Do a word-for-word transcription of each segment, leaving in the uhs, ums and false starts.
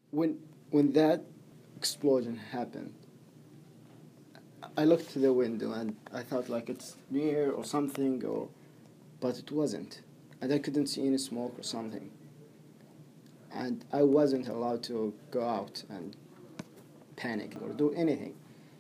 When when that explosion happened, I looked to the window and I thought like it's near or something, or but it wasn't, and I couldn't see any smoke or something. And I wasn't allowed to go out and panic or do anything.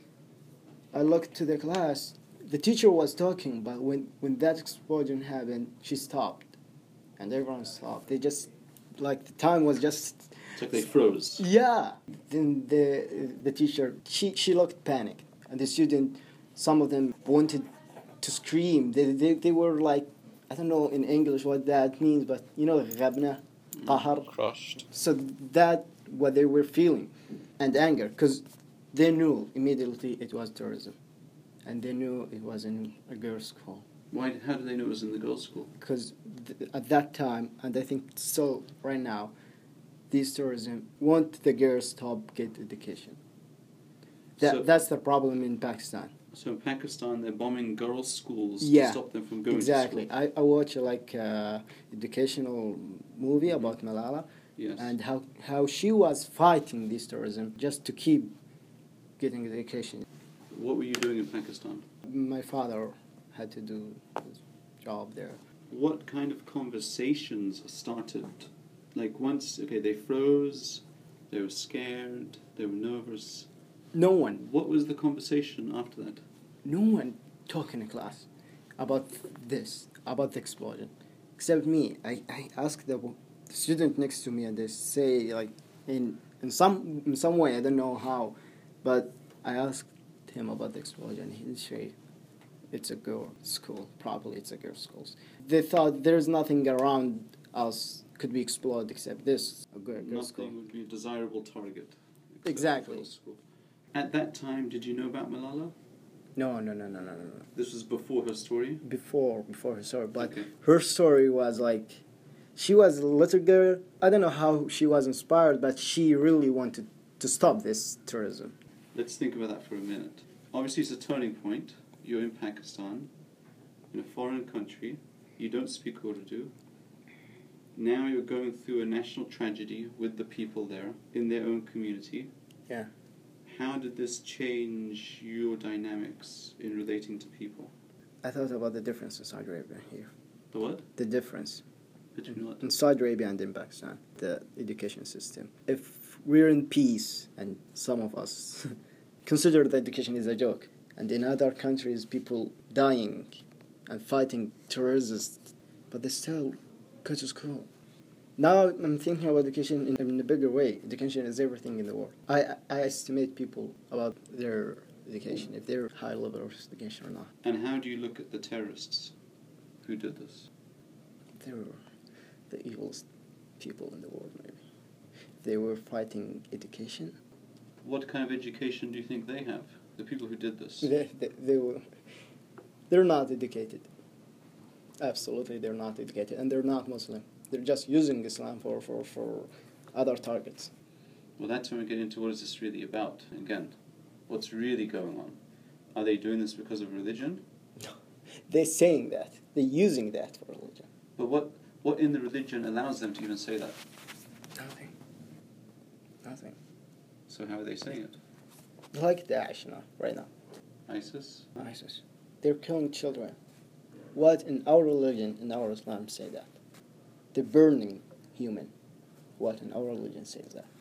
I looked to the class. The teacher was talking, but when, when that explosion happened, she stopped, and everyone stopped. They just, like, the time was just... It's like they froze. Yeah. Then the the teacher, she, she looked panicked, and the student, some of them wanted to scream. They, they, they were like, I don't know in English what that means, but, you know, غبنا, قهر. Crushed. So that what they were feeling, and anger, because they knew immediately it was terrorism, and they knew it was in a girls' school. Why? How did they know it was in the girls' school? Because th- at that time, and I think still right now, these terrorism want the girls to get education. That So- that's the problem in Pakistan. So in Pakistan, they're bombing girls' schools Yeah, to stop them from going exactly. to school. I I watch a, like uh, educational movie Mhm. about Malala, Yes. and how how she was fighting this terrorism just to keep getting education. What were you doing in Pakistan? My father had to do his job there. What kind of conversations started? Like once, okay, they froze, they were scared, they were nervous. No one, What was the conversation after that? no one talked in class about this, about the explosion, except me. I, I asked the, the student next to me, and they say like in in some in some way, I don't know how, but I asked him about the explosion. He said it's a girl school. Probably it's a girls' school. They thought there's nothing around us could be exploded except this a girl, girls' school. Nothing would be a desirable target. except Exactly. girls' school. At that time, did you know about Malala? No, no, no, no, no, no. This was before her story? Before, before her story, but Okay. her story was like, she was a little girl. I don't know how she was inspired, but she really wanted to stop this terrorism. Let's think about that for a minute. Obviously, it's a turning point. You're in Pakistan, in a foreign country. You don't speak Urdu. Now you're going through a national tragedy with the people there, in their own community. Yeah. How did this change your dynamics in relating to people? I thought about the difference in Saudi Arabia here. The what? The difference Between what? in Saudi Arabia and in Pakistan, the education system. If we're in peace, and some of us consider that education is a joke, and in other countries people dying and fighting terrorists, but they still go to school. Now I'm thinking about education in, in a bigger way. Education is everything in the world. I, I estimate people about their education, if they're high level of education or not. And how do you look at the terrorists who did this? They were the evilest people in the world, maybe. They were fighting education. What kind of education do you think they have? The people who did this? They, they, they were, they're not educated. Absolutely, they're not educated, and they're not Muslim. They're just using Islam for, for, for other targets. Well, that's when we get into what is this really about. Again, what's really going on? Are they doing this because of religion? No, they're saying that. They're using that for religion. But what, what in the religion allows them to even say that? Nothing. Nothing. So how are they saying it? Like Daesh now, right now. ISIS? ISIS. They're killing children. What in our religion, in our Islam, say that? They're burning human. What in our religion says that?